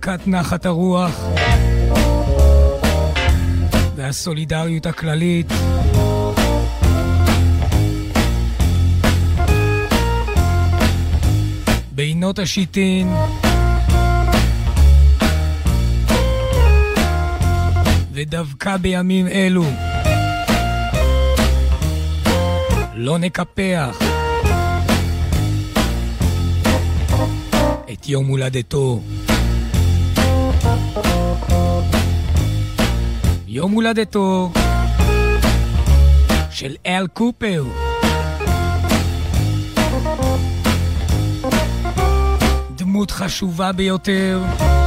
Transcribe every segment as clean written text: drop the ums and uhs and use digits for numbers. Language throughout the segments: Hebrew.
להקת נחת הרוח והסולידריות הכללית. בינות השיטין ודווקא בימים אלו לא נקפח את יום הולדתו. יום הולדתו של אל קופר, דמות חשובה ביותר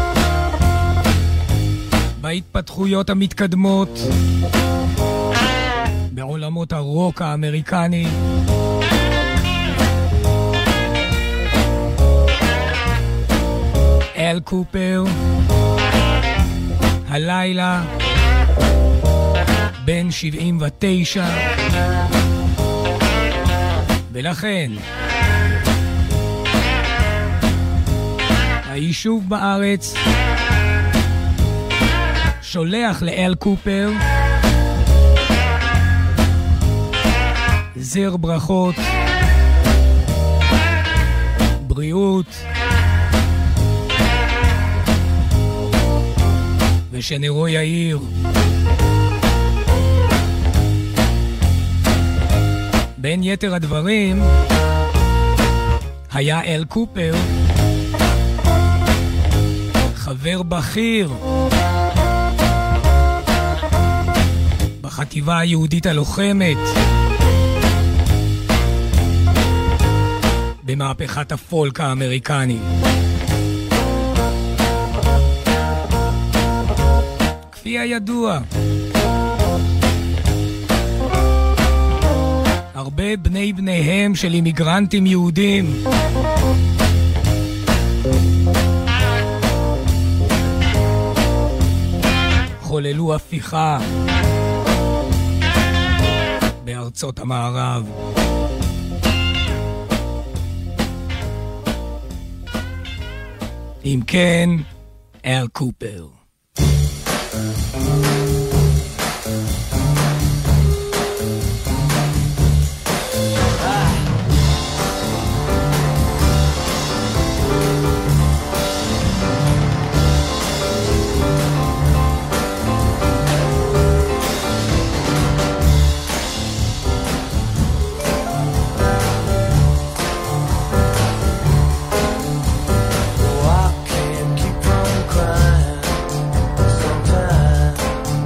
בהתפתחויות המתקדמות בעולמות הרוק האמריקני. אל קופר הלילה בן 79, ולכן היישוב בארץ שולח לאל קופר זר ברכות, בריאות ושנרו יאיר. בין יתר הדברים היה אל קופר חבר בכיר בחטיבה היהודית הלוחמת במהפכת הפולק האמריקני. כפי הידוע, הרבה בניהם של אימיגרנטים יהודים חוללו הפיכה בארצות המערב. אם כן, אל קופר. I can't keep from crying sometimes.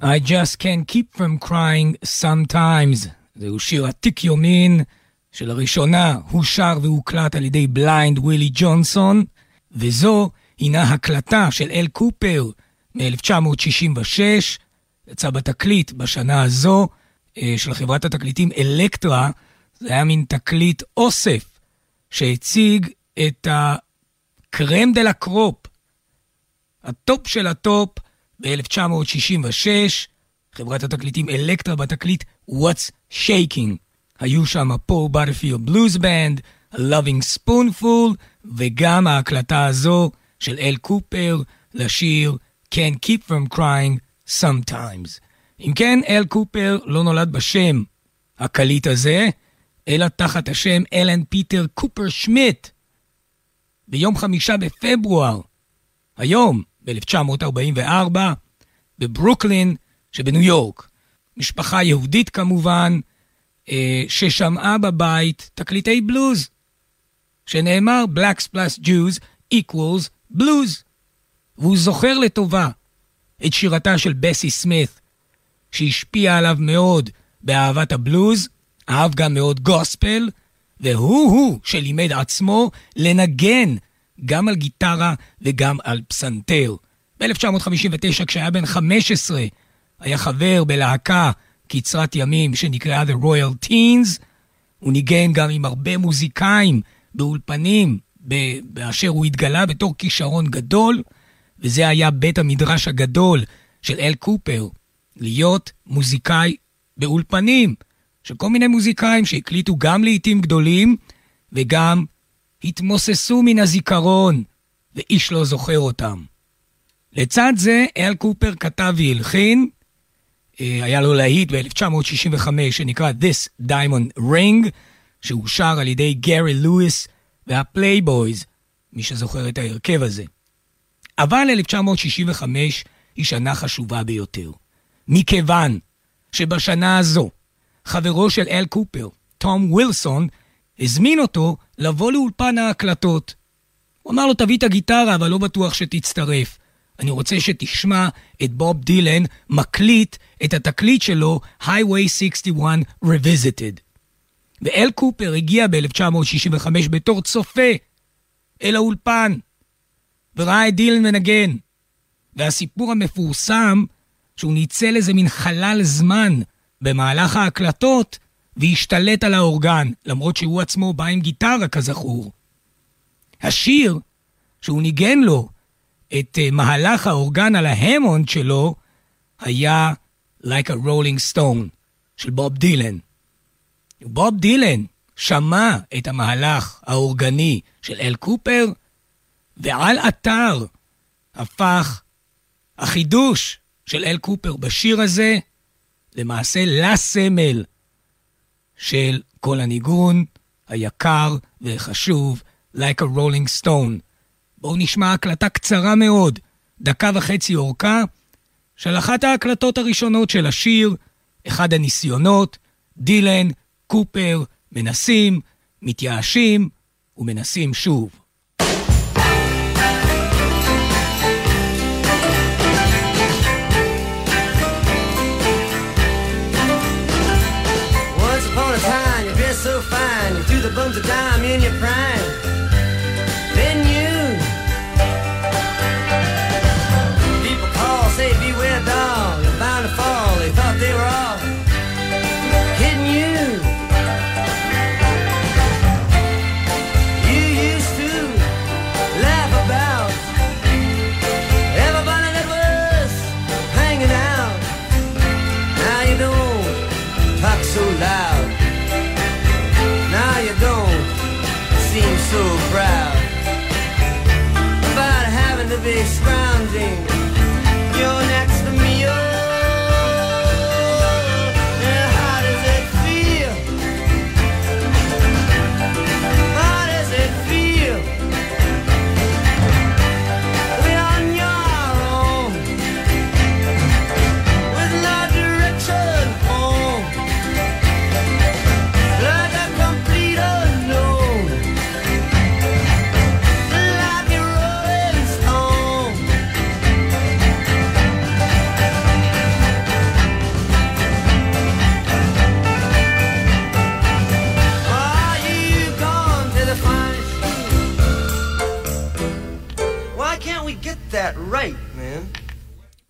I just can't keep from crying sometimes. זהו שיר עתיק יומין, שלראשונה הוא שר והוקלט על ידי בליינד ווילי ג'ונסון, וזו הינה הקלטה של אל קופר מ-1966, יצא בתקליט בשנה הזו של חברת התקליטים אלקטרה. זה היה מין תקליט אוסף שהציג את הקרם דה לה קרופ, הטופ של הטופ ב-1966, חברת התקליטים אלקטרה בתקליט What's Shaking. היו שם פול בטרפילד בלוז בנד, A Loving Spoonful, וגם ההקלטה הזו של אל קופר לשיר Can't Keep From Crying Sometimes. אם כן, אל קופר לא נולד בשם הקליט הזה, אלא תחת השם אלן פיטר קופר שמיט. ביום 5 בפברואר, היום, ב-1944, בברוקלין שבניו יורק. משפחה יהודית כמובן, ששמעה בבית תקליטי בלוז, שנאמר Blacks plus Jews equals blues. והוא זוכר לטובה את שירתה של בסי סמית, שהשפיעה עליו מאוד באהבת הבלוז, אהב גם מאוד גוספל, והוא שלימד עצמו לנגן גם על גיטרה וגם על פסנתר. ב-1959, כשהיה בן 15, היה חבר בלהקה קצרת ימים שנקראה The Royal Teens. הוא ניגן גם עם הרבה מוזיקאים באולפנים, באשר הוא התגלה בתור כישרון גדול, וזה היה בית המדרש הגדול של אל קופר, להיות מוזיקאי באולפנים, שכל מיני מוזיקאים שהקליטו גם לעיתים גדולים, וגם התמוססו מן הזיכרון, ואיש לא זוכר אותם. לצד זה, אל קופר כתב והלחין, היה לו להיט ב-1965 שנקרא This Diamond Ring, שהוא שר על ידי גרי לואיס והפלייבויז, מי שזוכר את ההרכב הזה. אבל 1965 היא שנה חשובה ביותר, מכיוון שבשנה הזו חברו של אל קופר, תום ווילסון, הזמין אותו לבוא לאולפן ההקלטות. הוא אמר לו, תביא את הגיטרה, אבל לא בטוח שתצטרף. אני רוצה שתשמע את בוב דילן מקליט את התקליט שלו, Highway 61 Revisited. ואל קופר הגיע ב-1965 בתור צופה אל האולפן, וראה את דילן מנגן. והסיפור המפורסם, שהוא ניצל איזה מין חלל זמן במהלך ההקלטות, והשתלט על האורגן, למרות שהוא עצמו בא עם גיטרה כזכור. השיר שהוא ניגן לו את מהלך האורגן על ההמונד שלו, היה Like a Rolling Stone של בוב דילן. בוב דילן שמע את המהלך האורגני של אל קופר, ועל אתר הפך החידוש של אל קופר בשיר הזה למעשה לסמל של כל הניגון היקר וחשוב, Like a Rolling Stone. בואו נשמע הקלטה קצרה מאוד, 1.5 דקות אורכה, של אחת ההקלטות הראשונות של השיר, אחד הניסיונות, דילן, קופר, מנסים, מתייאשים ומנסים שוב. So fine, you threw the bums of dime in your prime. Then you people call, say beware dog, you're bound to fall. They thought they were all kidding you. You used to laugh about everybody that was hanging out. Now you don't talk so loud. Now you don't seem so proud about having to be scrounging. You're next to me, how does it feel? How does it feel to be on your own with no direction home? Like a complete unknown, like a rolling stone.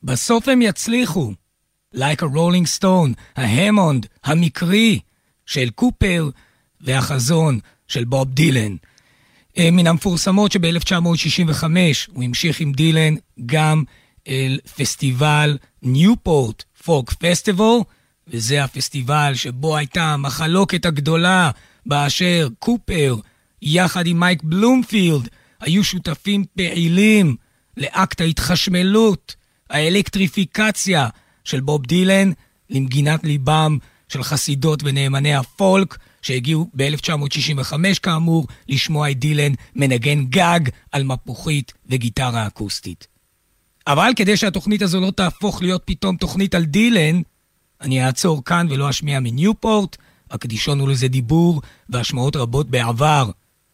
בסוף הם יצליחו. Like a Rolling Stone, ההמונד המקרי של קופר והחזון של בוב דילן. מן המפורסמות שב-1965 הוא המשיך עם דילן גם אל פסטיבל ניופורט פולק פסטיבל, וזה הפסטיבל שבו הייתה המחלוקת הגדולה באשר קופר יחד עם מייק בלומפילד היו שותפים פעילים לאקט ההתחשמלות, האלקטריפיקציה של בוב דילן למגינת ליבם של חסידות ונאמני הפולק שהגיעו ב-1965 כאמור לשמוע את דילן מנגן גג על מפוחית וגיטרה אקוסטית. אבל כדי שהתוכנית הזו לא תהפוך להיות פתאום תוכנית על דילן, אני אעצור כאן ולא אשמיע מניופורט, הקדישון הוא לזה דיבור והשמעות רבות בעבר.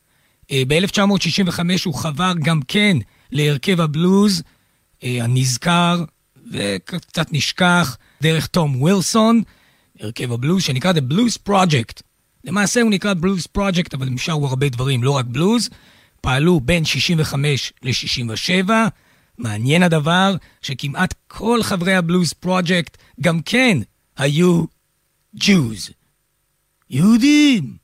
ב-1965 הוא חבר גם כן להרכב הבלוז הנזכר וקצת נשכח דרך תום ווילסון, הרכב הבלוז שנקרא The Blues Project. למעשה הוא נקרא Blues Project, אבל הם שרו הרבה דברים, לא רק בלוז. פעלו בין 65 ל-67. מעניין הדבר שכמעט כל חברי הבלוז פרוג'קט גם כן היו Jews. יהודים.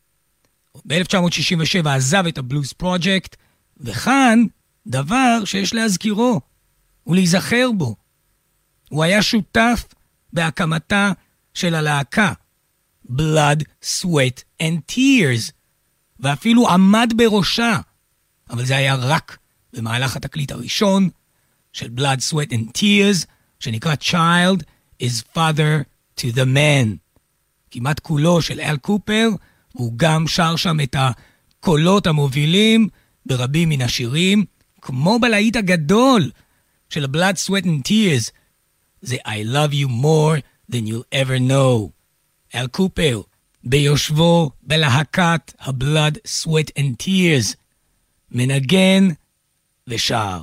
ב-1967 עזב את הבלוז פרוג'קט, וכאן דבר שיש להזכירו ולהיזכר בו. הוא היה שותף בהקמתה של הלהקה Blood, Sweat and Tears, ואפילו עמד בראשה, אבל זה היה רק במהלך התקליט הראשון של Blood, Sweat and Tears, שנקרא Child is Father to the Man. כמעט כולו של אל קופר, והוא גם שר שם את הקולות המובילים ברבים מן השירים, כמו בלהיט הגדול של Blood, Sweat and Tears, זה I love you more than you'll ever know. אל קופר, ביושבו בלהקת ה-Blood, Sweat and Tears, מנגן ושר.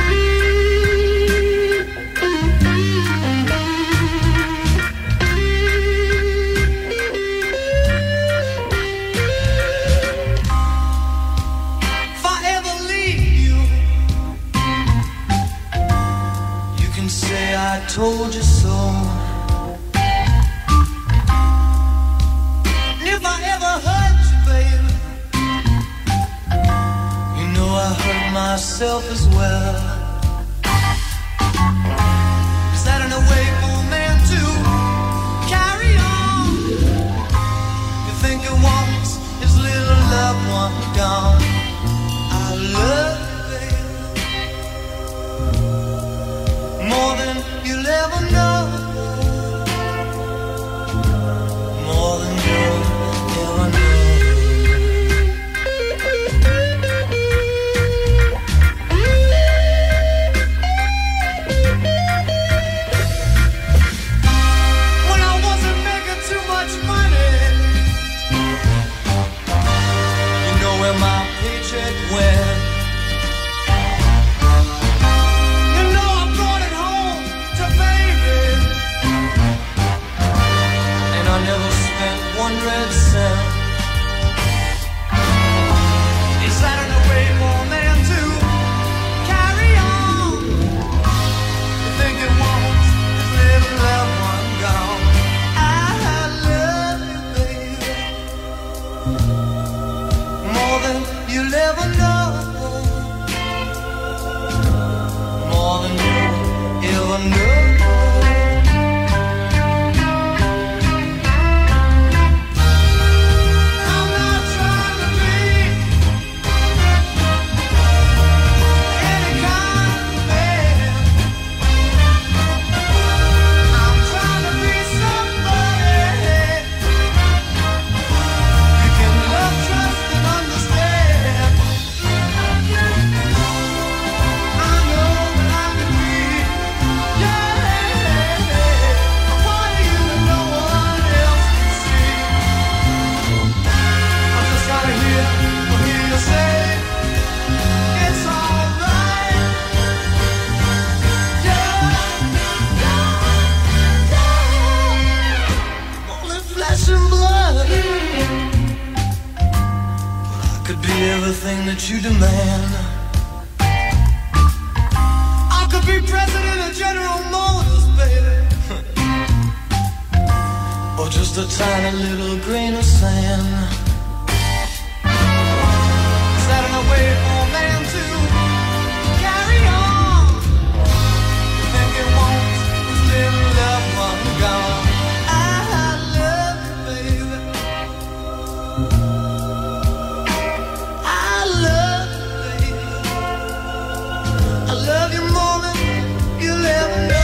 I told you so. If I ever hurt you, baby, you know I hurt myself as well. Is that an way for a man to carry on? You think he wants his little loved one gone? I love you, baby, more than you'll ever know, more than you'll ever know. When I wasn't making too much money, you know where my paycheck went. Never spent 1 cent. Is that in a way for a man to carry on? You think it wants his little loved one gone? I love you, baby, more than you'll ever know, more than you'll ever know. Everything that you demand, I could be president of General Motors, baby. Or just a tiny little grain of sand. Sat in a way for a man to carry on. You think it won't, this little loved one gone. I love you, baby. I love you, baby. I love you more than you'll ever know.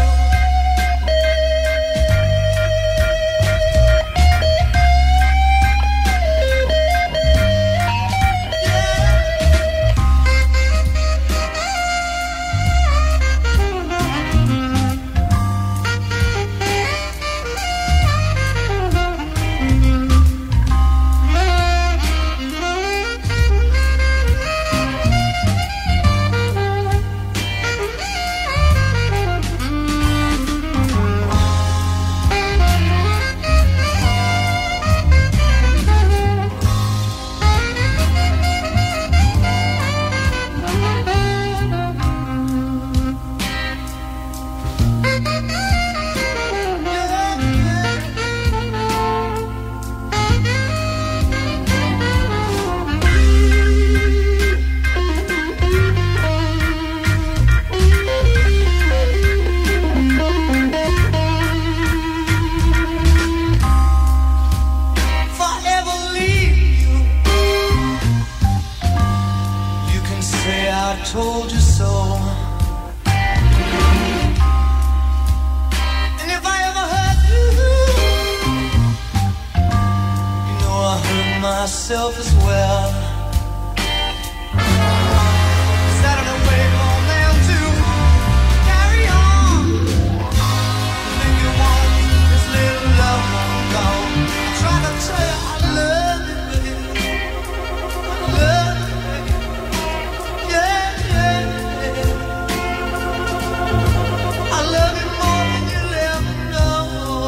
Myself as well. Sat on a way for a man to carry on. Think you want this little love gone. I'm trying to tell you I love you, baby. I love you, baby. Yeah, yeah, yeah. I love you more than you'll ever know.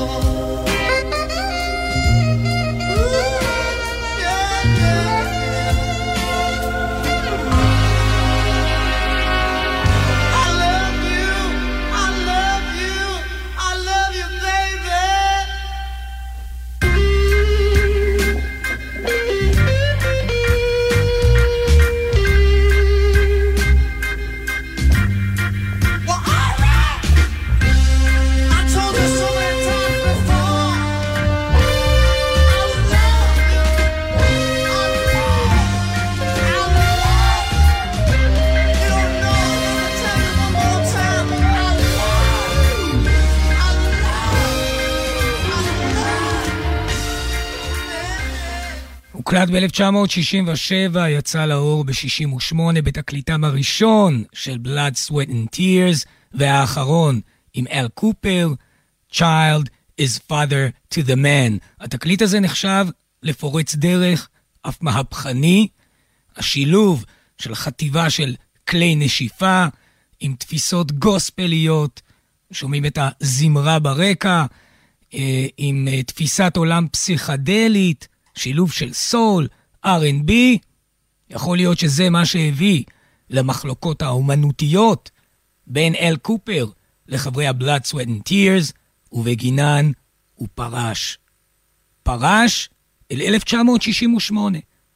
הוקלט ב-1967, יצא לאור ב-68 בתקליטם הראשון של Blood, Sweat and Tears, והאחרון עם אל קופר, Child is Father to the Man. התקליט הזה נחשב לפורץ דרך, אף מהפכני, השילוב של חטיבה של כלי נשיפה, עם תפיסות גוספליות, שומעים את הזמרה ברקע, עם תפיסת עולם פסיכדלית, שילוב של סול, R&B, יכול להיות שזה מה שהביא למחלוקות האומנותיות בין אל קופר לחברי ה-Blood, Sweat and Tears, ובגינן הוא פרש. פרש אל 1968.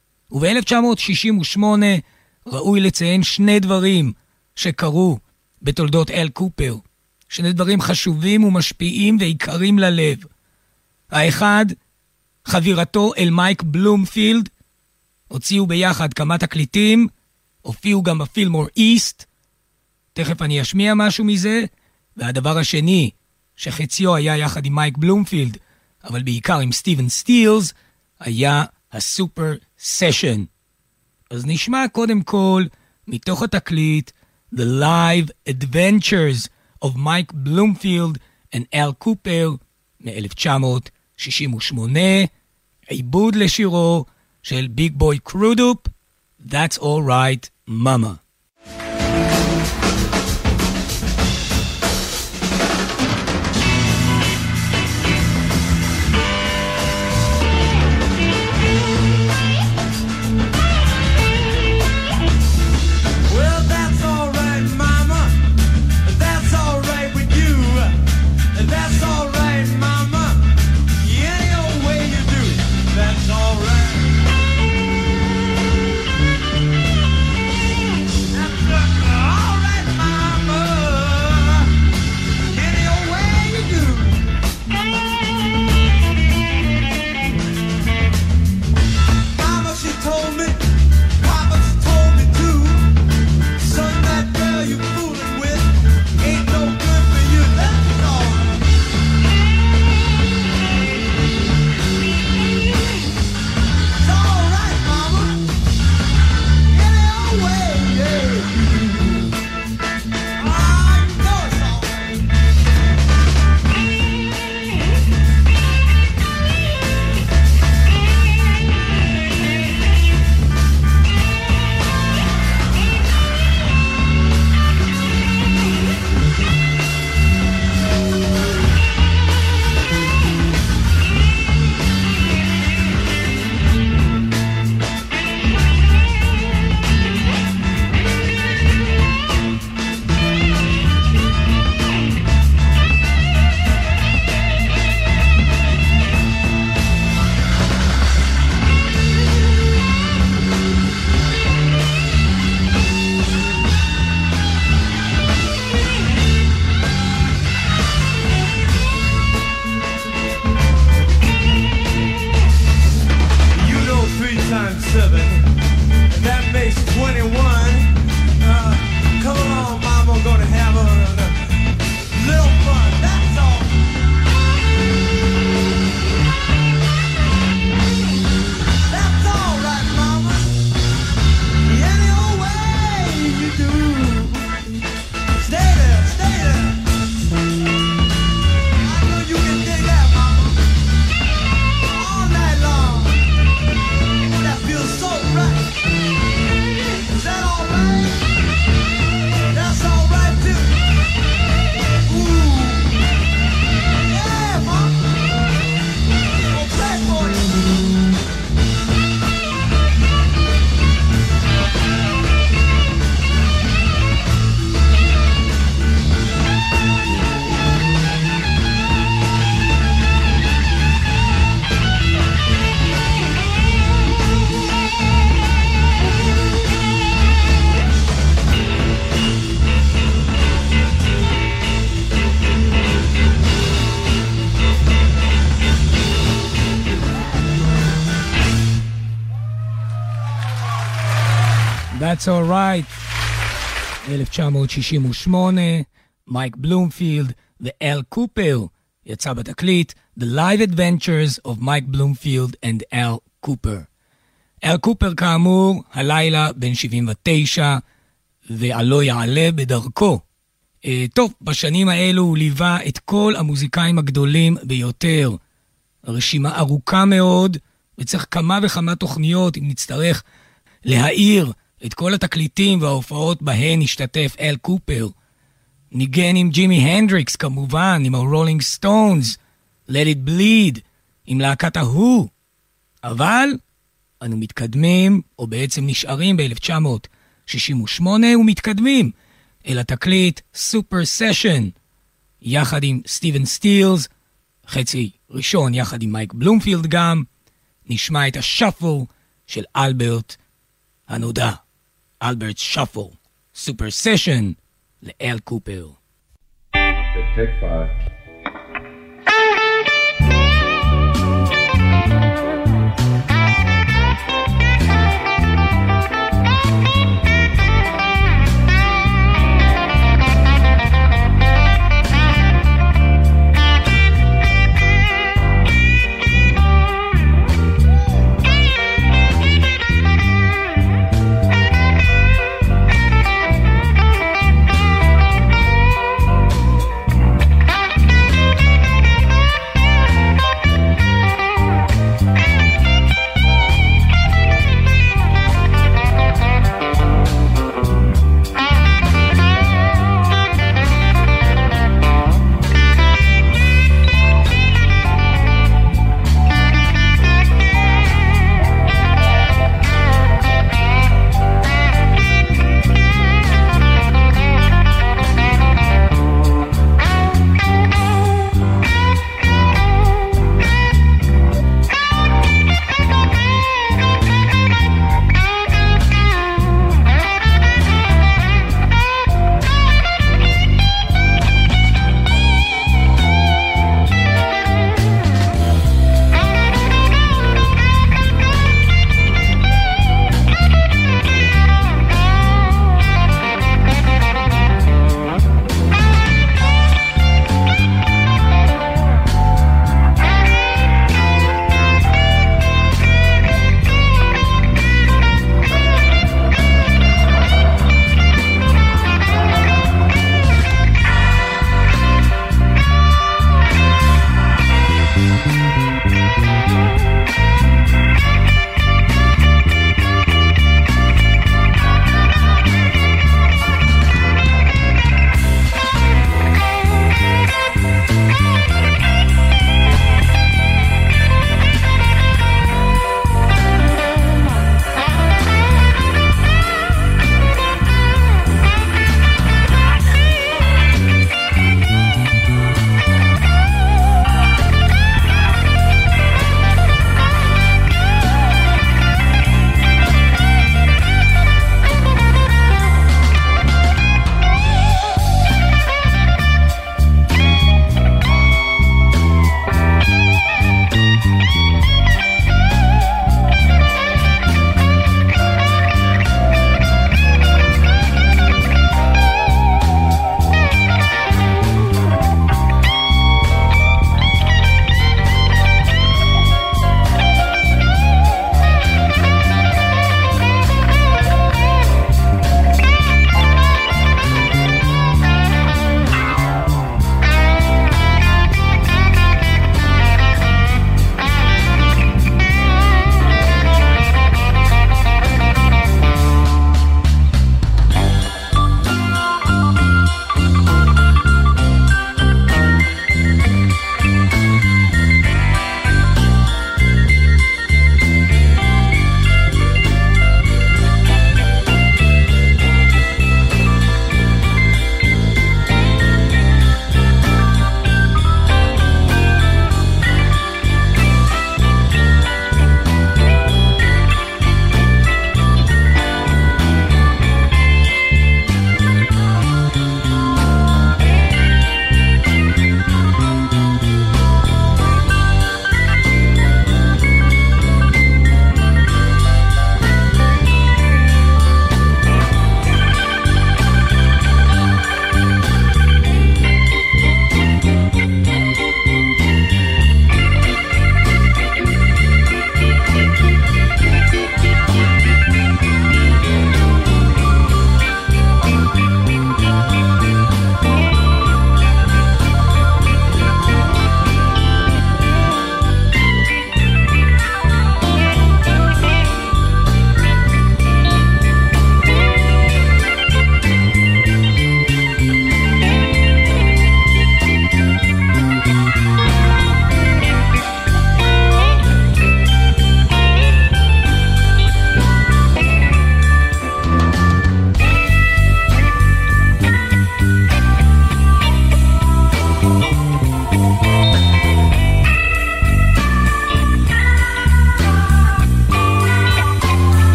וב-1968 ראוי לציין שני דברים שקרו בתולדות אל קופר. שני דברים חשובים ומשפיעים ועיקרים ללב. האחד, חבירתו אל מייק בלומפילד, הוציאו ביחד כמה תקליטים, הופיעו גם בפילמור איסט, תכף אני אשמיע משהו מזה, והדבר השני, שחציו היה יחד עם מייק בלומפילד, אבל בעיקר עם סטיבן סטילס, היה הסופר סשן. אז נשמע קודם כל, מתוך התקליט, The Live Adventures of Mike Bloomfield and Al Cooper, מ-1968, עיבוד לשירו של ביג בוי קרודופ, That's All Right, Mama. Well, that's all right, Mama. That's alright. 1968, מייק בלומפילד ואל קופר יצא בתקליט The Live Adventures of Mike Bloomfield and Al Cooper. אל קופר כאמור הלילה בן 79 ועלו יעלה בדרכו. טוב, בשנים האלו הוא ליווה את כל המוזיקאים הגדולים ביותר. הרשימה ארוכה מאוד וצריך כמה וכמה תוכניות אם נצטרך להעיר את כל התקליטים וההופעות בהן השתתף אל קופר. ניגן עם ג'ימי הנדריקס כמובן, עם הרולינג סטונס, Let It Bleed, עם להקת ההוא. אבל אנו מתקדמים, או בעצם נשארים ב-1968 ומתקדמים אל התקליט סופר סשן, יחד עם סטיבן סטילס, חצי ראשון יחד עם מייק בלומפילד גם. נשמע את השאפל של אלברט הנודע, אלברט שאפל, סופר סשן לאל קופר. Take 5.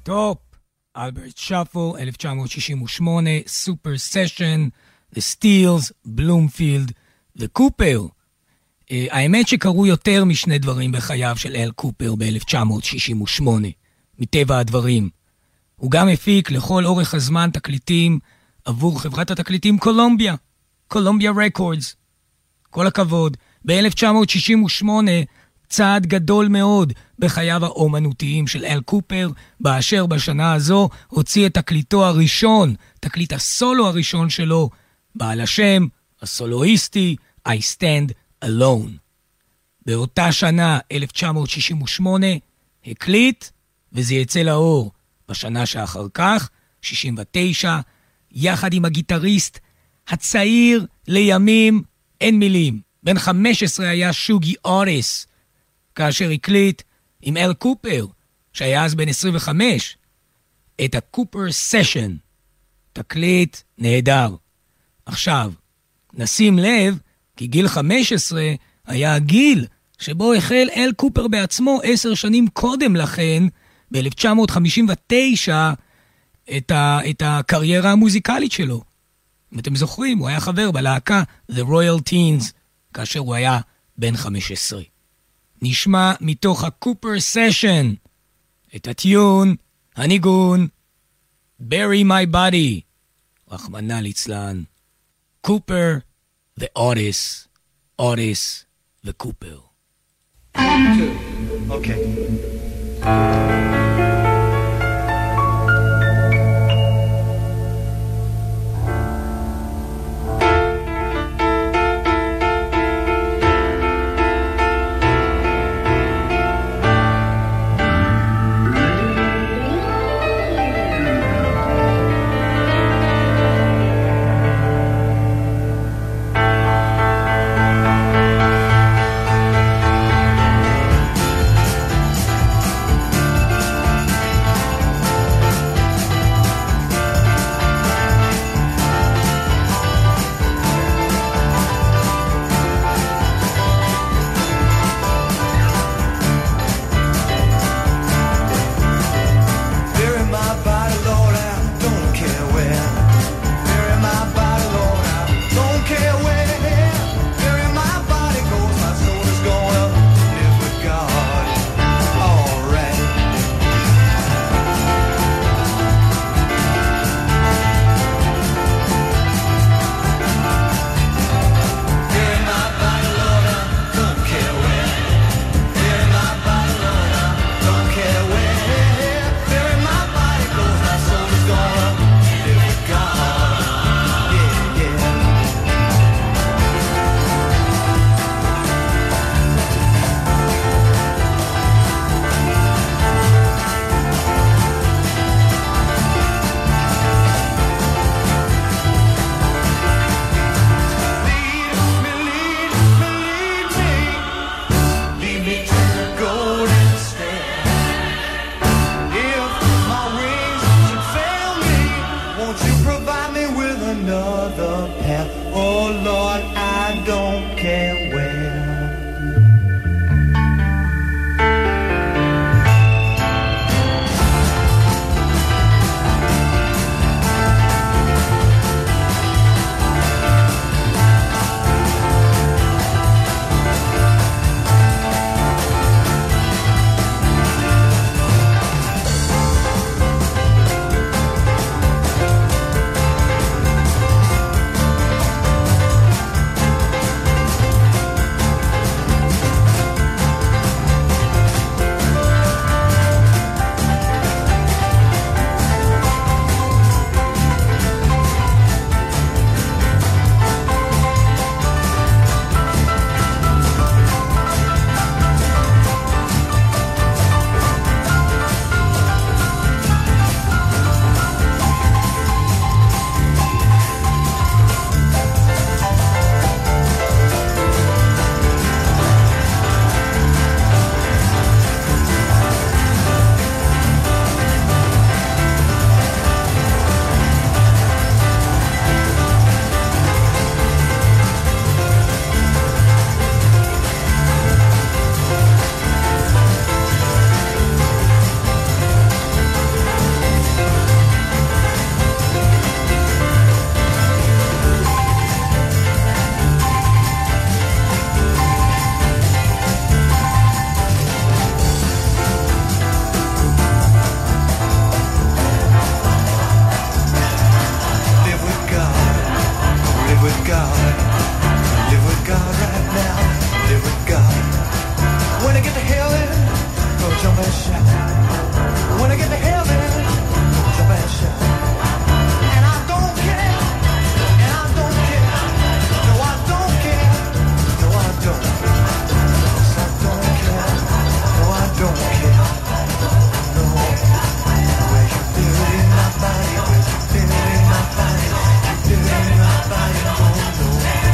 טופ, אלברט שפל, 1968, סופר סשן, The Steels, בלומפילד וקופר. האמת שקרו יותר משני דברים בחייו של אל קופר ב-1968, מטבע הדברים. הוא גם הפיק לכל אורך הזמן תקליטים עבור חברת התקליטים קולומביה רקורדס. כל הכבוד, ב-1968 צעד גדול מאוד בחייו האומנותיים של אל קופר, באשר בשנה הזו הוציא את תקליטו הראשון, תקליט הסולו הראשון שלו, בעל השם הסולואיסטי I Stand Alone. באותה שנה, 1968, הקליט, וזה יצא לאור בשנה שאחר כך, 69, יחד עם הגיטריסט הצעיר לימים, אין מילים, בן 15 היה שוגי אוריס, כאשר הקליט עם אל קופר, שהיה אז בן 25, את הקופר סשן, תקליט נהדר. עכשיו, נשים לב, כי גיל 15 היה הגיל שבו החל אל קופר בעצמו 10 שנים קודם לכן, ב-1959, את הקריירה המוזיקלית שלו. אם אתם זוכרים, הוא היה חבר בלהקה The Royal Teens, כאשר הוא היה בן 15. נשמע מתוך הקופר סשן את הטיון, הניגון, Bury My Body, רחמנא ליצלן, קופר ואוריס, אוריס וקופר. Okay. jump and shout. When I get to heaven, jump and shout. And I don't care, and I don't care. No, I don't care. No, I don't. Yes, I don't care. No, I don't care. No. Where you feel it in my body, where you feel it in my body, you feel it in my body, no, no.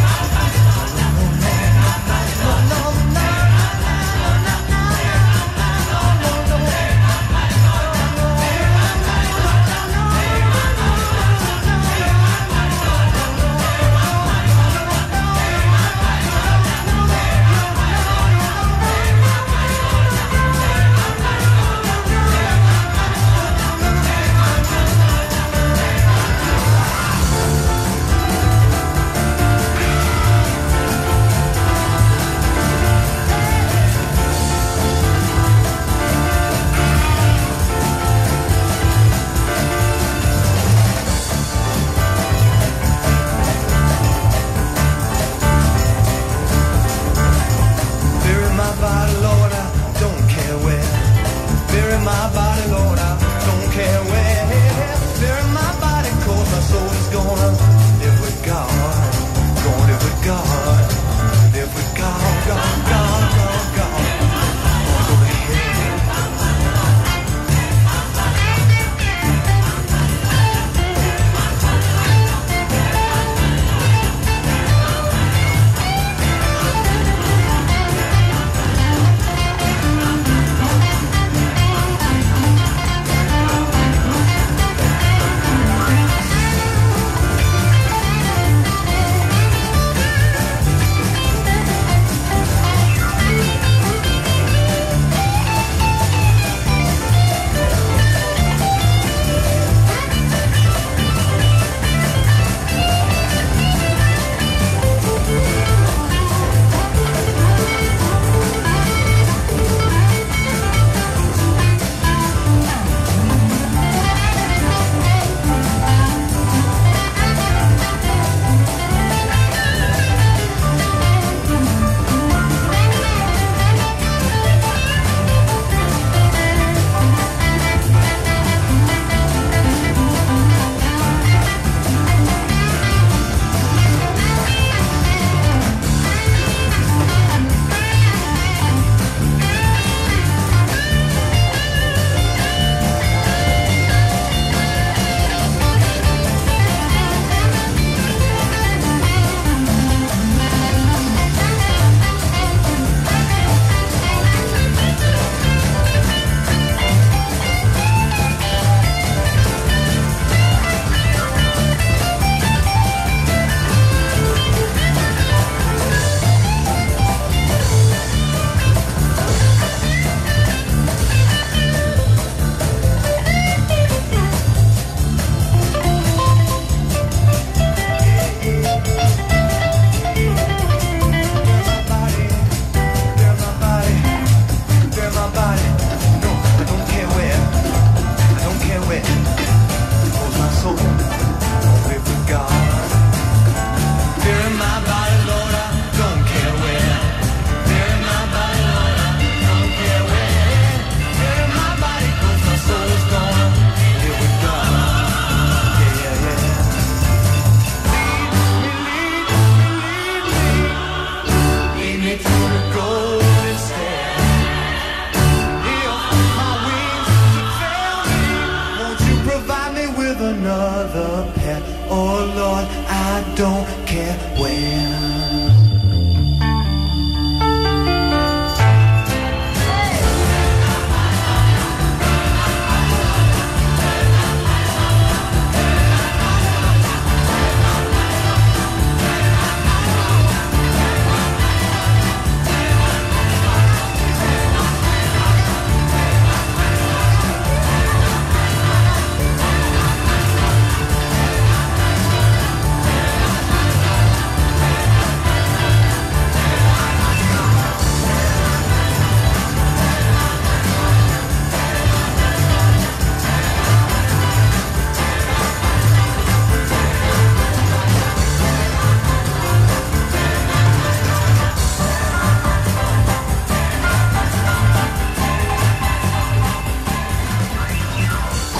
don't care where.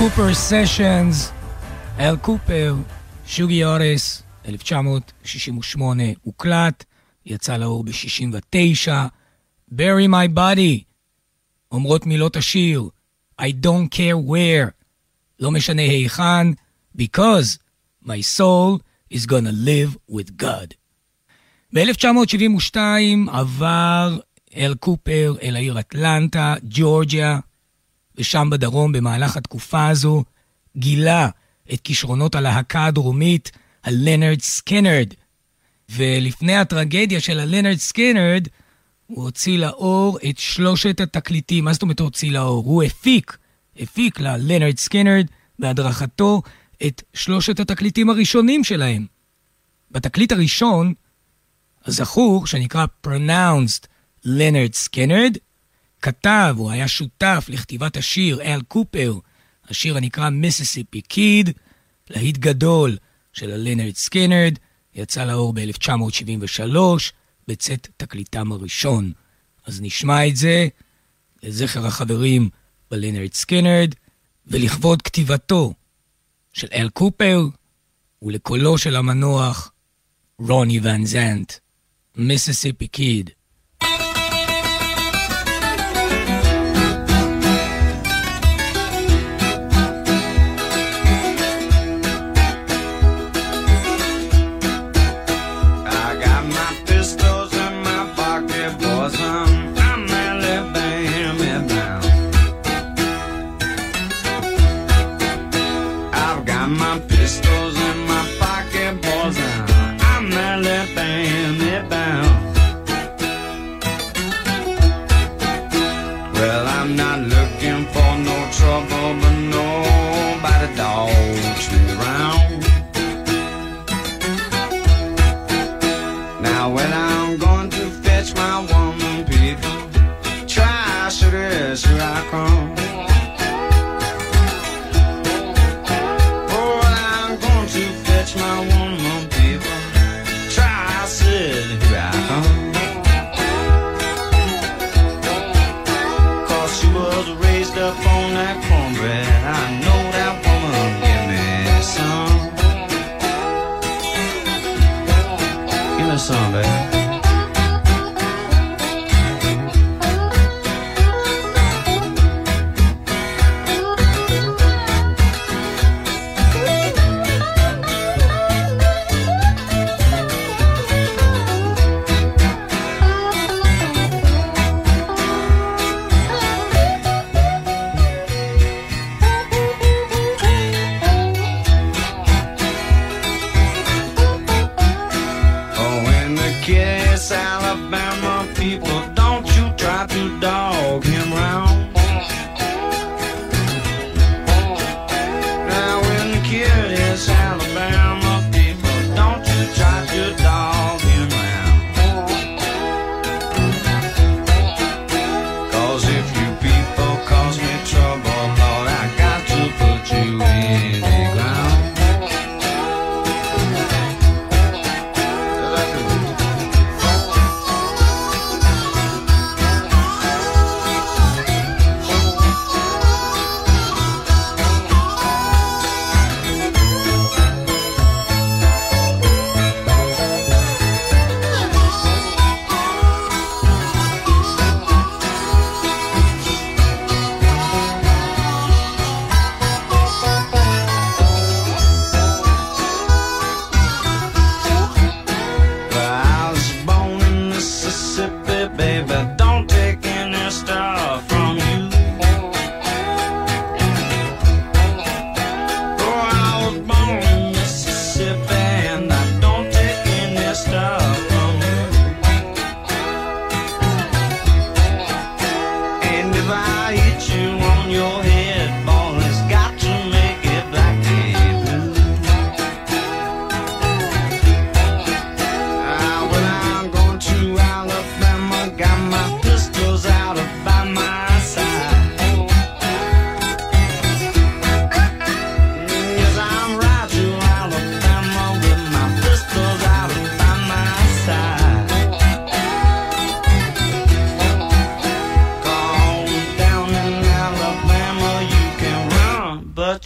קופר סשנס, אל קופר, שוגי אורס, 1968 הוקלט, יצא לאור ב-69, Bury My Body, אומרות מילות השיר, I don't care where, לא משנה היכן, because my soul is gonna live with God. ב-1972 עבר אל קופר אל העיר אטלנטה, ג'ורג'יה, ושם בדרום במהלך התקופה הזו גילה את כישרונות הלהקה הדרומית, הלנרד סקינרד. ולפני הטרגדיה של הלנרד סקינרד, הוא הוציא לאור את 3 התקליטים. מה זאת אומרת הוציא לאור? הוא הפיק ללנרד סקינרד בהדרכתו את 3 התקליטים הראשונים שלהם. בתקליט הראשון, הזכור שנקרא Pronounced לנרד סקינרד, כתב, הוא היה שותף לכתיבת השיר אל קופר, השיר הנקרא מיסיסיפי קיד, להיט גדול של הלנרד סקינרד, יצא לאור ב-1973, בצאת תקליטם הראשון. אז נשמע את זה לזכר החברים בלנרד סקינרד, ולכבוד כתיבתו של אל קופר, ולקולו של המנוח רוני ון זנט, מיסיסיפי קיד.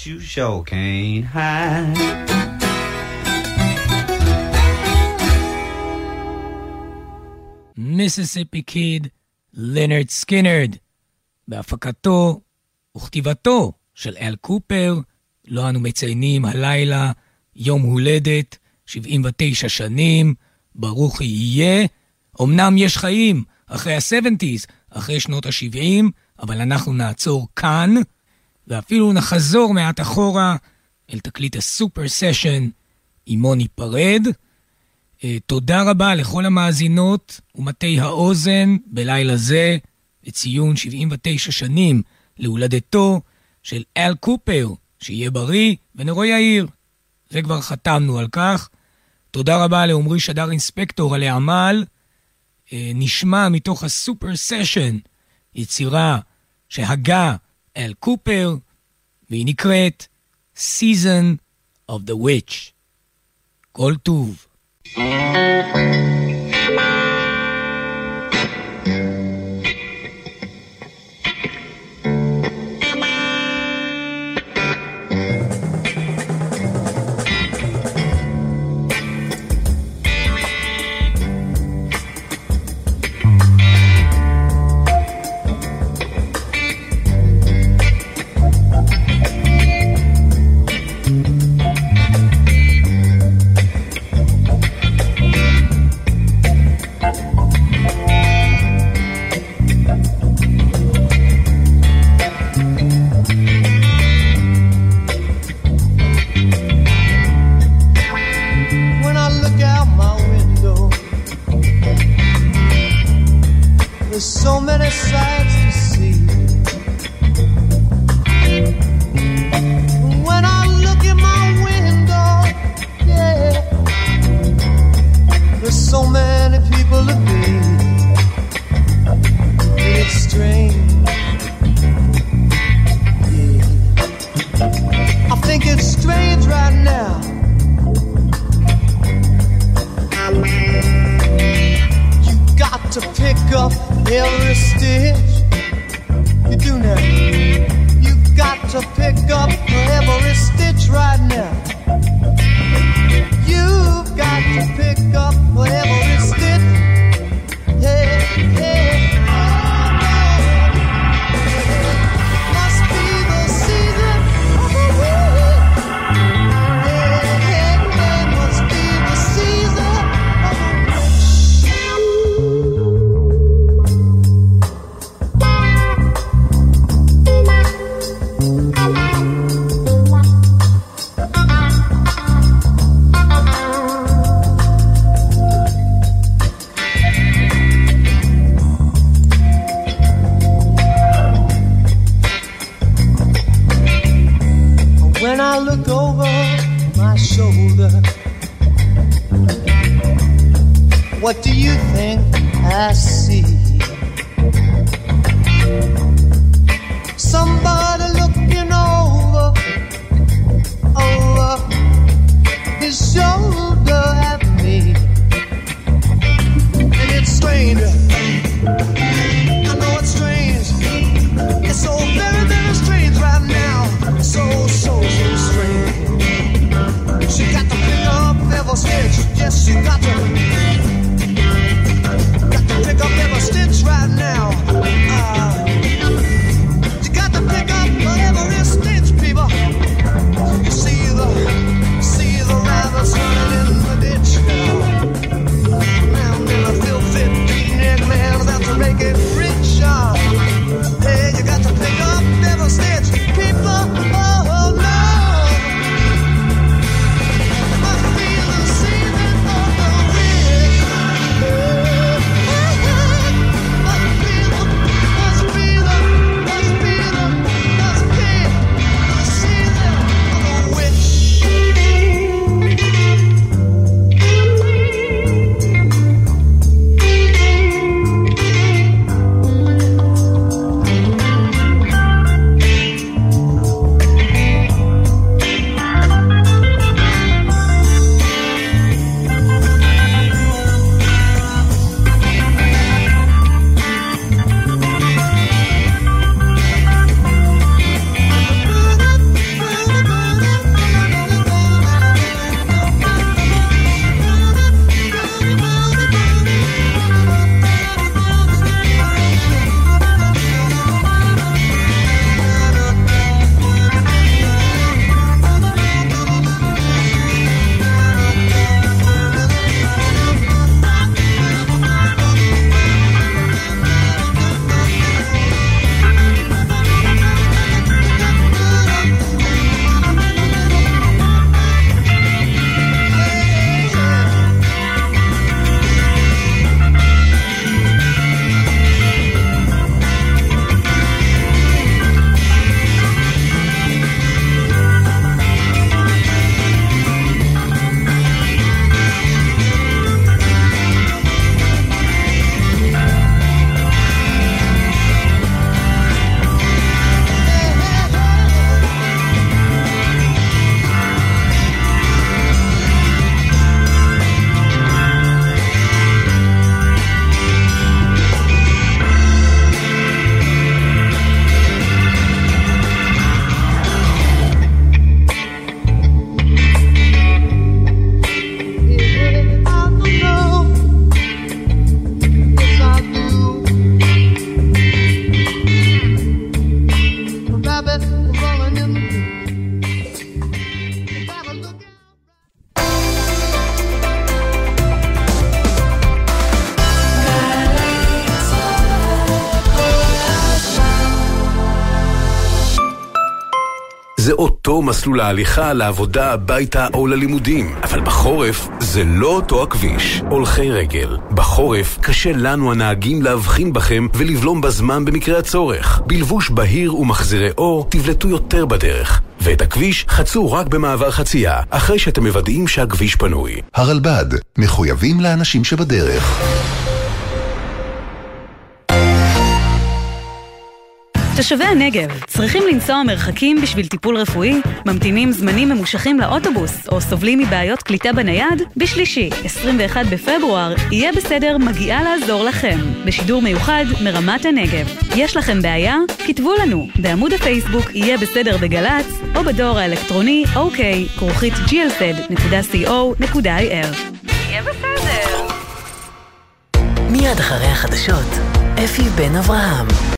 you sure can't hide. מיסיסיפי קיד, לנרד סקינרד, בהפקתו וכתיבתו של אל קופר. לא אנו מציינים הלילה יום הולדת 79 שנים, ברוך יהיה. אמנם יש חיים אחרי ה-70s, אחרי שנות ה-70, אבל אנחנו נעצור כאן, ואפילו נחזור מעט אחורה אל תקליט הסופר סשן עמו ניפרד. תודה רבה לכל המאזינות ומתי האוזן בלילה זה, לציון 79 שנים להולדתו של אל קופר, שיהיה בריא ונרוא יאיר. זה כבר חתמנו על כך. תודה רבה לעומרי שדר אינספקטור על העמל. נשמע מתוך הסופר סשן יצירה שהגה אל קופר, והיא נקראת Season of the Witch. כל טוב. What do you think I see? Somebody looking over his shoulder at me. And it's strange, I know it's strange. It's so very, very strange right now. So strange. She got to pick up every stitch. Yes, she got to pick up every stitch. זה אותו מסלול ההליכה לעבודה, הביתה או ללימודים. אבל בחורף זה לא אותו הכביש. הולכי רגל. בחורף קשה לנו הנהגים להבחין בכם ולבלום בזמן במקרה הצורך. בלבוש בהיר ומחזירי אור תבלטו יותר בדרך. ואת הכביש חצו רק במעבר חצייה, אחרי שאתם מוודאים שהכביש פנוי. הרלב"ד, מחויבים לאנשים שבדרך. תושבי הנגב צריכים לנסוע מרחקים בשביל טיפול רפואי, ממתינים זמנים ממושכים לאוטובוס או סובלים מבעיות קליטה בנייד? בשלישי, 21 בפברואר, יהיה בסדר מגיעה לעזור לכם. בשידור מיוחד מרמת הנגב. יש לכם בעיה? כתבו לנו בעמוד הפייסבוק יהיה בסדר בגלץ או בדואר האלקטרוני ok@glz.co.il. יהיה בסדר. מיד אחרי החדשות, אפי בן אברהם.